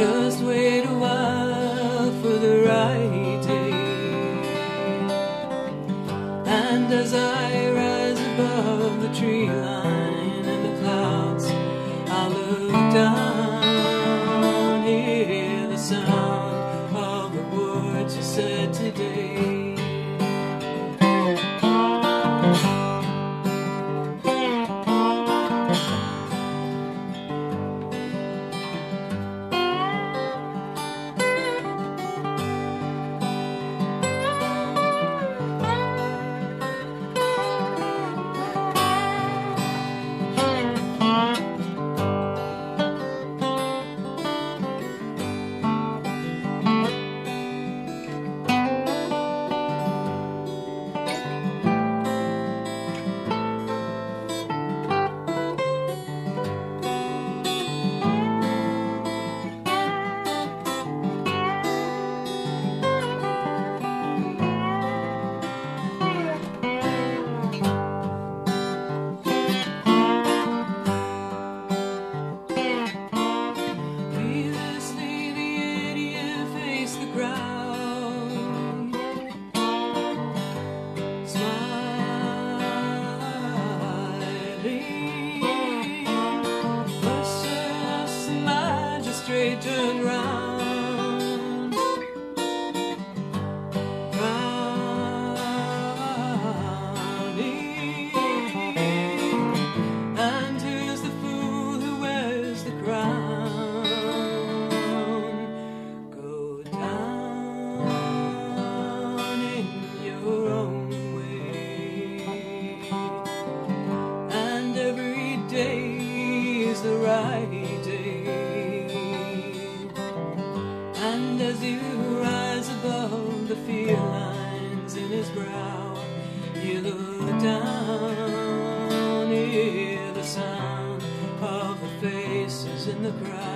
Just wait a while for the right day. And as I rise above the tree line and the clouds, I'll look down, hear the sound of the words you said today. Turn round, frowning, and who's the fool who wears the crown? Go down in your own way, and every day is the right day. And as you rise above the fear lines in his brow, you look down, hear the sound of the faces in the crowd.